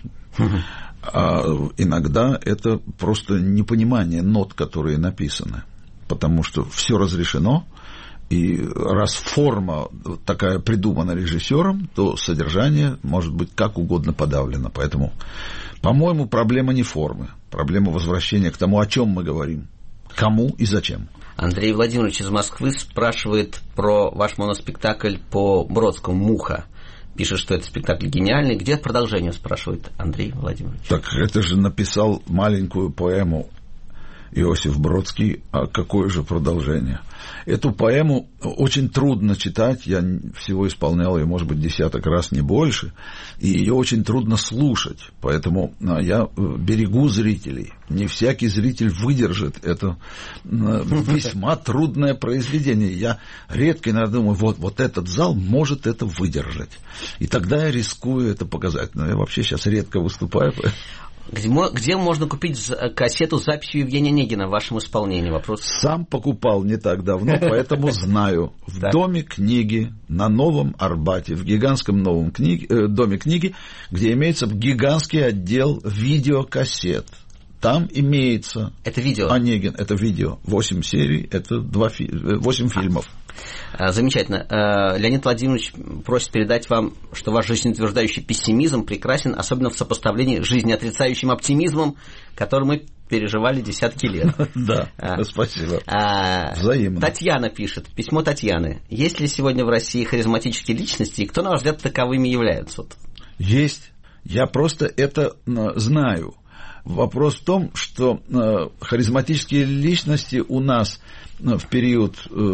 А иногда это просто непонимание нот, которые написаны. Потому что все разрешено, и раз форма такая придумана режиссером, то содержание может быть как угодно подавлено. Поэтому, по-моему, проблема не формы, проблема возвращения к тому, о чем мы говорим, кому и зачем. Андрей Владимирович из Москвы спрашивает про ваш моноспектакль по Бродскому «Муха». Пишет, что это спектакль гениальный. Где продолжение, спрашивает Андрей Владимирович. Так это же написал маленькую поэму Иосиф Бродский, а какое же продолжение? Эту поэму очень трудно читать, я всего исполнял ее, может быть, десяток раз, не больше, и ее очень трудно слушать, поэтому я берегу зрителей. Не всякий зритель выдержит это весьма трудное произведение. Я редко иногда думаю, вот этот зал может это выдержать, и тогда я рискую это показать, но я вообще сейчас редко выступаю. Где можно купить кассету с записью Евгения Онегина в вашем исполнении? Вопрос. Сам покупал не так давно, поэтому знаю. В Доме книги на Новом Арбате, в гигантском новом Доме книги, где имеется гигантский отдел видеокассет. Там имеется... Это видео? Онегин, это видео. 8 серий, это 8 фильмов. Замечательно. Леонид Владимирович просит передать вам, что ваш жизнеутверждающий пессимизм прекрасен, особенно в сопоставлении с жизнеотрицающим оптимизмом, который мы переживали десятки лет. Да, спасибо. Взаимно. Татьяна пишет, письмо Татьяны. Есть ли сегодня в России харизматические личности, и кто, на ваш взгляд, таковыми являются? Есть. Я просто это знаю. Вопрос в том, что харизматические личности у нас в период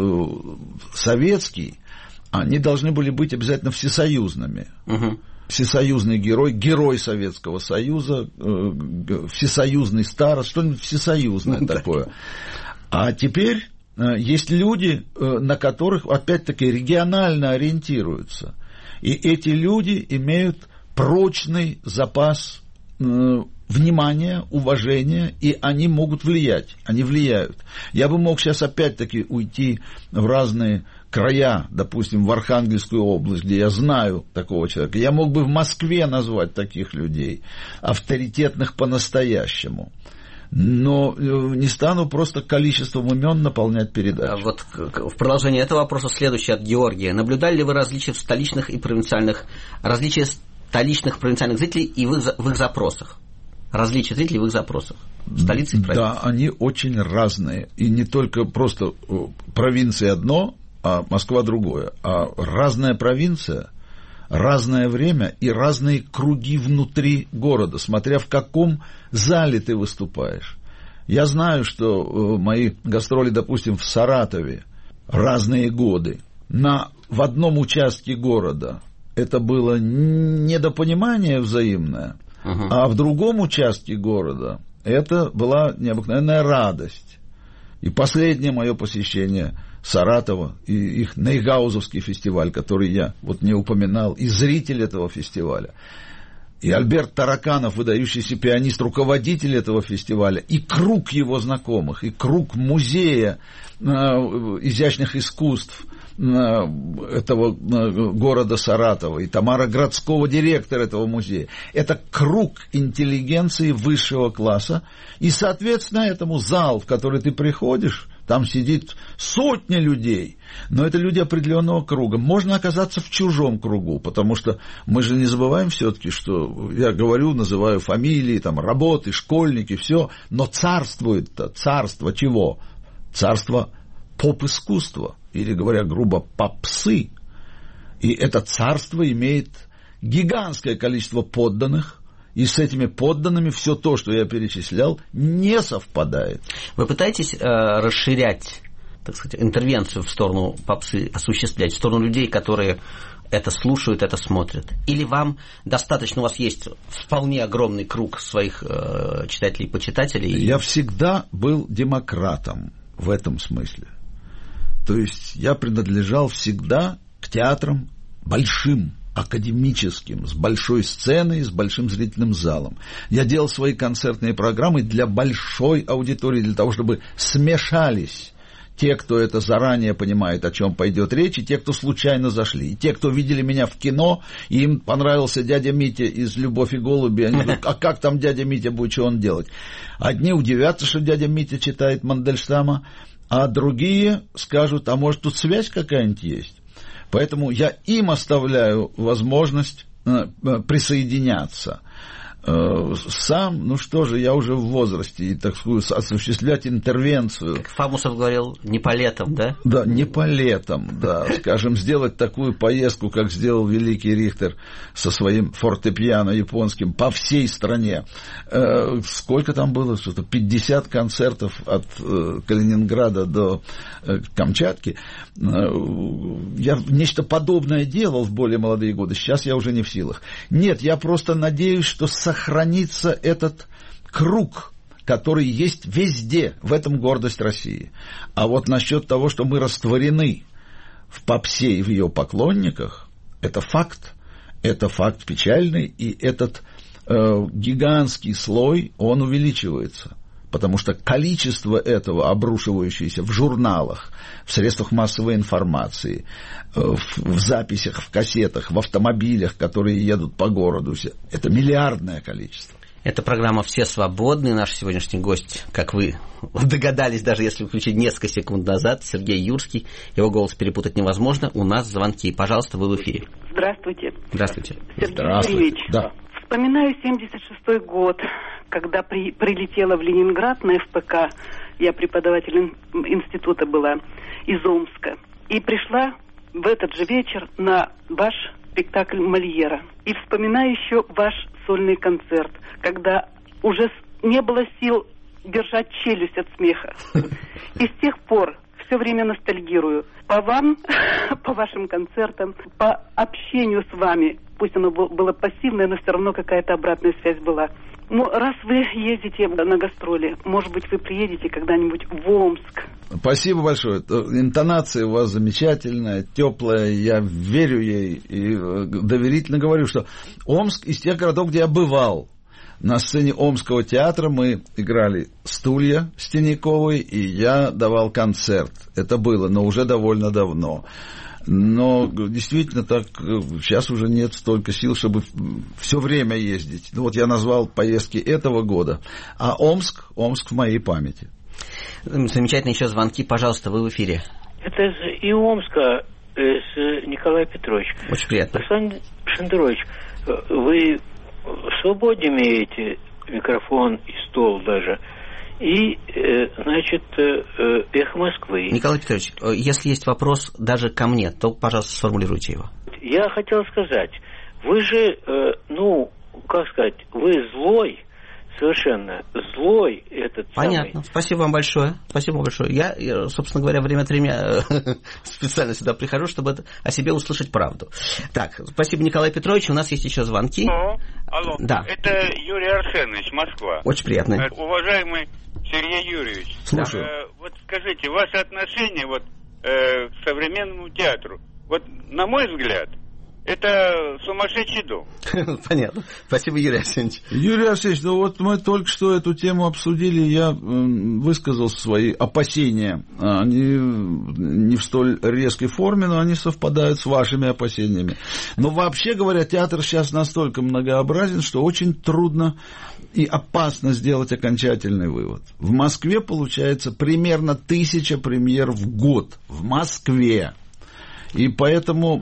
советский, они должны были быть обязательно всесоюзными. Угу. Всесоюзный герой, герой Советского Союза, всесоюзный старост, что-нибудь всесоюзное такое. А теперь есть люди, на которых, опять-таки, регионально ориентируются. И эти люди имеют прочный запас внимания, уважения, и они могут влиять, они влияют. Я бы мог сейчас опять-таки уйти в разные края, допустим, в Архангельскую область, где я знаю такого человека. Я мог бы в Москве назвать таких людей, авторитетных по-настоящему. Но не стану просто количеством имен наполнять передачу. Вот в продолжение этого вопроса следующий от Георгия. Наблюдали ли вы различия в столичных и провинциальных зрителей и в их запросах? Различия зрителей в их запросах. Столицы и провинции. Да, они очень разные. И не только просто провинция одно, а Москва другое. А разная провинция, разное время и разные круги внутри города, смотря в каком зале ты выступаешь. Я знаю, что мои гастроли, допустим, в Саратове разные годы. В одном участке города это было недопонимание взаимное, а в другом участке города это была необыкновенная радость. И последнее мое посещение Саратова и их Нейгаузовский фестиваль, который я не упоминал, и зритель этого фестиваля, и Альберт Тараканов, выдающийся пианист, руководитель этого фестиваля, и круг его знакомых, и круг музея изящных искусств этого города Саратова, и Тамара Градского, директор этого музея. Это круг интеллигенции высшего класса, и, соответственно, этому зал, в который ты приходишь, там сидит сотни людей, но это люди определенного круга. Можно оказаться в чужом кругу, потому что мы же не забываем все-таки, что я говорю, называю фамилии, работы, школьники, все, но царствует-то, царство чего? Царство поп-искусства, или, говоря грубо, попсы. И это царство имеет гигантское количество подданных, и с этими подданными все то, что я перечислял, не совпадает. Вы пытаетесь расширять, так сказать, интервенцию в сторону попсы, осуществлять, в сторону людей, которые это слушают, это смотрят? Или вам достаточно, у вас есть вполне огромный круг своих читателей и почитателей? Я всегда был демократом в этом смысле. То есть я принадлежал всегда к театрам большим, академическим, с большой сценой, с большим зрительным залом. Я делал свои концертные программы для большой аудитории, для того, чтобы смешались те, кто это заранее понимает, о чем пойдет речь, и те, кто случайно зашли. И те, кто видели меня в кино, и им понравился дядя Митя из «Любовь и голуби», они говорят, а как там дядя Митя будет, что он делать? Одни удивятся, что дядя Митя читает Мандельштама, а другие скажут, а может тут связь какая-нибудь есть? Поэтому я им оставляю возможность присоединяться. Сам, ну что же, я уже в возрасте, и, так сказать, осуществлять интервенцию. Как Фамусов говорил, не по летам, да? Да, не по летам, да. Скажем, сделать такую поездку, как сделал великий Рихтер со своим фортепиано японским по всей стране. Сколько там было? Что-то 50 концертов от Калининграда до Камчатки. Я нечто подобное делал в более молодые годы. Сейчас я уже не в силах. Нет, я просто надеюсь, что сохранится этот круг, который есть везде. В этом гордость России. А вот насчет того, что мы растворены в попсе и в ее поклонниках, это факт. Это факт печальный, и этот гигантский слой, он увеличивается. Потому что количество этого, обрушивающееся в журналах, в средствах массовой информации, в записях, в кассетах, в автомобилях, которые едут по городу, это миллиардное количество. Это программа «Все свободны». Наш сегодняшний гость, как вы догадались, даже если включить несколько секунд назад, Сергей Юрский. Его голос перепутать невозможно. У нас звонки. Пожалуйста, вы в эфире. Здравствуйте. Здравствуйте. Сергей Юрьевич. Да. Вспоминаю 76-й год, когда прилетела в Ленинград на ФПК. Я преподаватель института была из Омска. И пришла в этот же вечер на ваш спектакль Мольера. И вспоминаю еще ваш сольный концерт, когда уже не было сил держать челюсть от смеха. И с тех пор все время ностальгирую по вам, по вашим концертам, по общению с вами. Пусть оно было пассивное, но все равно какая-то обратная связь была. Ну, раз вы ездите на гастроли, может быть, вы приедете когда-нибудь в Омск. Спасибо большое. Интонация у вас замечательная, теплая, я верю ей и доверительно говорю, что Омск из тех городов, где я бывал. На сцене Омского театра мы играли «Стулья» с Тиняковой, и я давал концерт. Это было, но уже довольно давно. Но действительно так, сейчас уже нет столько сил, чтобы все время ездить. Ну, вот я назвал поездки этого года. А Омск в моей памяти. Замечательно, еще звонки. Пожалуйста, вы в эфире. Это из Омска, с Николай Петрович. Очень приятно. Александр Шендерович, вы свободно имеете микрофон и стол даже. И, значит, «Эхо Москвы». Николай Петрович, если есть вопрос даже ко мне, то, пожалуйста, сформулируйте его. Я хотел сказать, вы же, как сказать, вы злой, совершенно злой этот Понятно. Самый. Спасибо вам большое. Спасибо вам большое. Я, собственно говоря, время от времени специально сюда прихожу, чтобы о себе услышать правду. Так, спасибо, Николай Петрович. У нас есть еще звонки. Алло. Да. Это Юрий Арсенович, Москва. Очень приятно. Уважаемый Сергей Юрьевич. Слушаю. Вот скажите, ваше отношение к современному театру, вот на мой взгляд, это сумасшедший дом. Понятно. Спасибо, Юрий Арсеньевич. Юрий Арсеньевич, ну вот мы только что эту тему обсудили, я высказал свои опасения. Они не в столь резкой форме, но они совпадают с вашими опасениями. Но вообще говоря, театр сейчас настолько многообразен, что очень трудно и опасно сделать окончательный вывод. В Москве получается примерно 1000 премьер в год. В Москве. И поэтому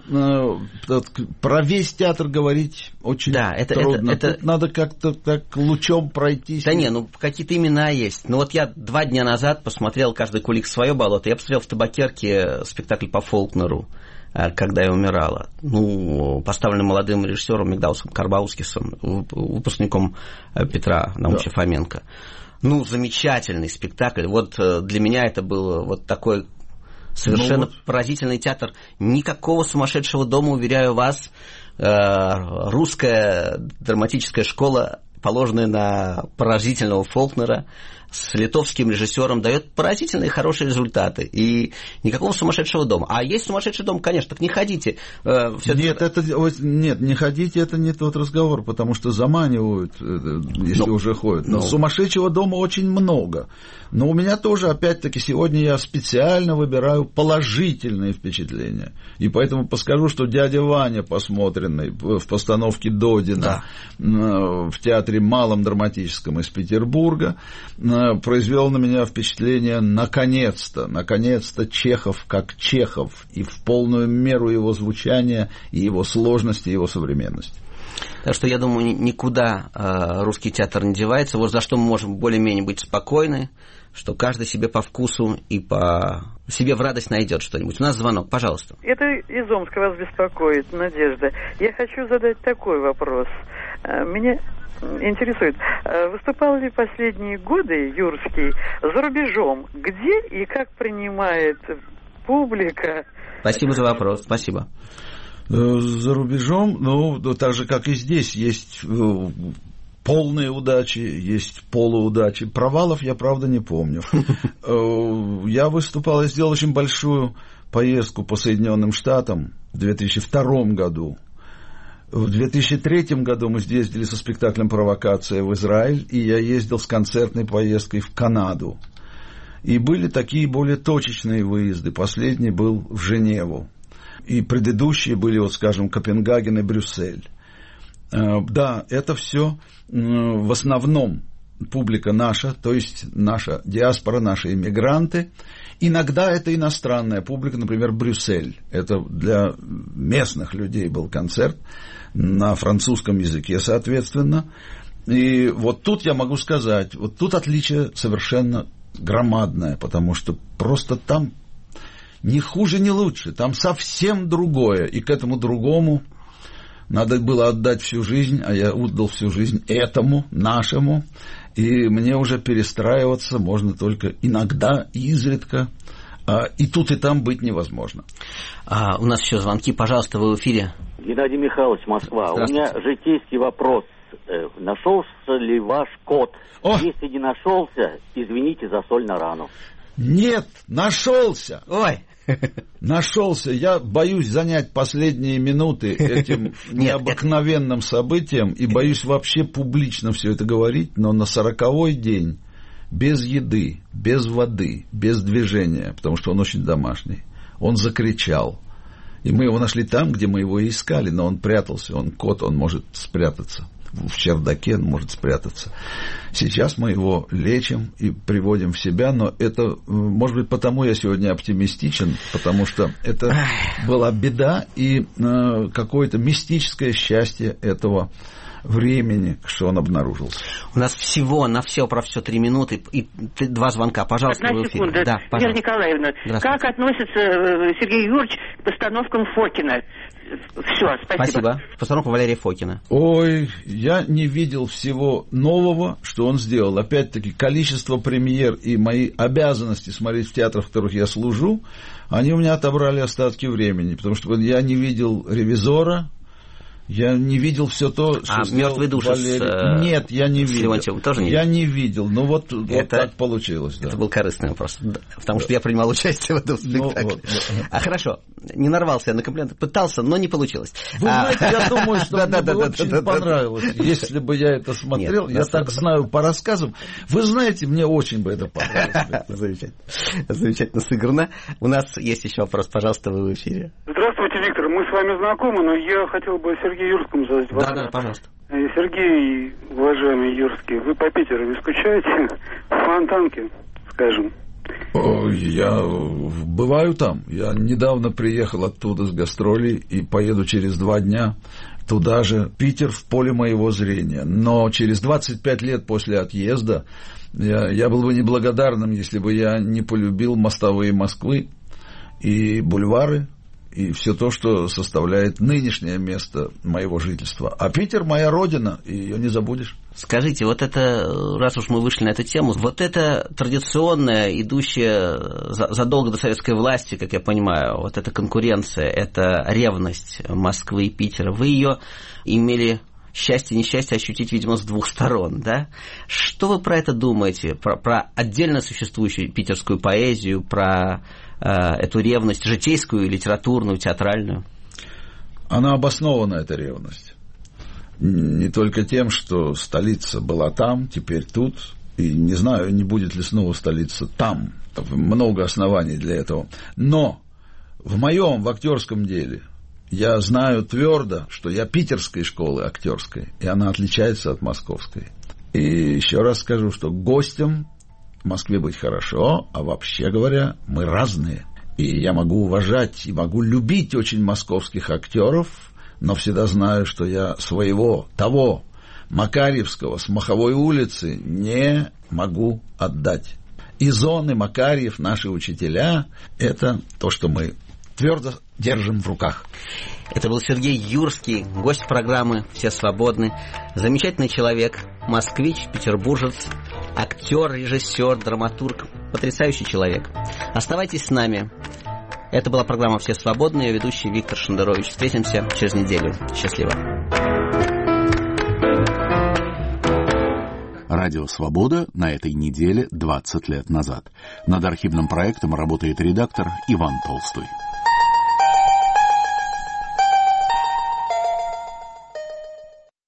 про весь театр говорить очень трудно. Тут надо как-то так лучом пройтись. Да не, какие-то имена есть. Вот я 2 дня назад посмотрел «Каждый кулик свое болото». Я посмотрел в Табакерке спектакль по Фолкнеру «Когда я умирала». Поставленный молодым режиссером Мигдаусом Карбаускисом, выпускником Петра Наумовича Фоменко. Замечательный спектакль. Вот для меня это был вот такой... Совершенно поразительный театр. Никакого сумасшедшего дома, уверяю вас. Русская драматическая школа положенный на поразительного Фолкнера, с литовским режиссером, дает поразительные хорошие результаты. И никакого сумасшедшего дома. А есть сумасшедший дом, конечно, так не ходите. Нет, не ходите, это не тот разговор, потому что заманивают, если уже ходят. Но сумасшедшего дома очень много. Но у меня тоже, опять-таки, сегодня я специально выбираю положительные впечатления. И поэтому подскажу, что «Дядя Ваня», посмотренный в постановке Додина в театре Малом драматическом из Петербурга, произвел на меня впечатление наконец-то Чехов как Чехов, и в полную меру его звучания, и его сложности, и его современности. Так что, я думаю, никуда русский театр не девается. Вот за что мы можем более-менее быть спокойны, что каждый себе по вкусу и по себе в радость найдет что-нибудь. У нас звонок, пожалуйста. Это из Омска вас беспокоит, Надежда. Я хочу задать такой вопрос. Меня интересует, выступал ли последние годы Юрский за рубежом? Где и как принимает публика? Спасибо за вопрос, спасибо. За рубежом, так же, как и здесь, есть полные удачи, есть полуудачи. Провалов я, правда, не помню. Я выступал, я сделал очень большую поездку по Соединенным Штатам в 2002 году. В 2003 году мы ездили со спектаклем «Провокация» в Израиль, и я ездил с концертной поездкой в Канаду. И были такие более точечные выезды. Последний был в Женеву. И предыдущие были, скажем, Копенгаген и Брюссель. Да, это все в основном публика наша, то есть наша диаспора, наши иммигранты. Иногда это иностранная публика, например, Брюссель. Это для местных людей был концерт на французском языке, соответственно. И вот тут я могу сказать, вот тут отличие совершенно громадное, потому что просто там ни хуже, ни лучше, там совсем другое, и к этому другому надо было отдать всю жизнь, а я отдал всю жизнь этому, нашему, и мне уже перестраиваться можно только иногда, изредка, и тут и там быть невозможно. У нас еще звонки, пожалуйста, вы в эфире. Геннадий Михайлович, Москва. У меня житейский вопрос. Нашелся ли ваш кот? Если не нашелся, извините за соль на рану. Нет, нашелся. Ой. Нашелся. Я боюсь занять последние минуты этим необыкновенным событием и боюсь вообще публично все это говорить, но на 40-й день без еды, без воды, без движения, потому что он очень домашний, он закричал. И мы его нашли там, где мы его и искали, но он прятался, он кот, он может спрятаться. В чердаке он может спрятаться. Сейчас мы его лечим и приводим в себя, но это, может быть, потому я сегодня оптимистичен, потому что это была беда и какое-то мистическое счастье этого времени, что он обнаружился. У нас всего на все про все 3 минуты и 2 звонка. Пожалуйста, Одна секунда. Да, Вера Николаевна, как относится Сергей Юрьевич к постановкам Фокина? Все, спасибо. Постановка Валерия Фокина. Ой, я не видел всего нового, что он сделал. Опять-таки, количество премьер и мои обязанности смотреть в театрах, в которых я служу, они у меня отобрали остатки времени, потому что я не видел «Ревизора», я не видел все то, что «Мертвые души» Валерий. Нет, я не видел. Тоже не я не видел. Но вот так получилось. Это был корыстный вопрос. Потому что я принимал участие в этом спектакле. Хорошо. Не нарвался я на комплименты. Пытался, но не получилось. Вы знаете, я думаю, что мне бы очень понравилось. Если бы я это смотрел, я так знаю по рассказам. Вы знаете, мне очень бы это понравилось. Замечательно сыграно. У нас есть еще вопрос. Пожалуйста, вы в эфире. Здравствуйте, Виктор. Мы с вами знакомы, но я хотел бы Сергею Юрскому задать вопрос. Да, пожалуйста. Сергей, уважаемый Юрский, вы по Питеру не скучаете? В Фонтанке, скажем. Я бываю там. Я недавно приехал оттуда с гастролей и поеду через 2 дня туда же. Питер в поле моего зрения. Но через 25 лет после отъезда я был бы неблагодарным, если бы я не полюбил мостовые Москвы и бульвары, и все то, что составляет нынешнее место моего жительства. А Питер — моя родина, и ее не забудешь. Скажите, вот это, раз уж мы вышли на эту тему, вот это традиционная, идущая задолго до советской власти, как я понимаю, вот эта конкуренция, эта ревность Москвы и Питера, вы ее имели счастье и несчастье ощутить, видимо, с двух сторон, да? Что вы про это думаете? Про отдельно существующую питерскую поэзию, про эту ревность житейскую, литературную, театральную? Она обоснована, эта ревность. Не только тем, что столица была там, теперь тут, и не знаю, не будет ли снова столица там. Много оснований для этого. Но в актерском деле я знаю твердо, что я питерской школы актерской, и она отличается от московской. И еще раз скажу, что гостям в Москве быть хорошо, а вообще говоря, мы разные. И я могу уважать и могу любить очень московских актеров, но всегда знаю, что я своего, того Макарьевского с Маховой улицы не могу отдать. Изон и Макарьев, наши учителя, это то, что мы твердо держим в руках. Это был Сергей Юрский, гость программы «Все свободны». Замечательный человек, москвич, петербуржец, актер, режиссер, драматург. Потрясающий человек. Оставайтесь с нами. Это была программа «Все свободны», ее ведущий Виктор Шендерович. Встретимся через неделю. Счастливо. Радио «Свобода» на этой неделе 20 лет назад. Над архивным проектом работает редактор Иван Толстой.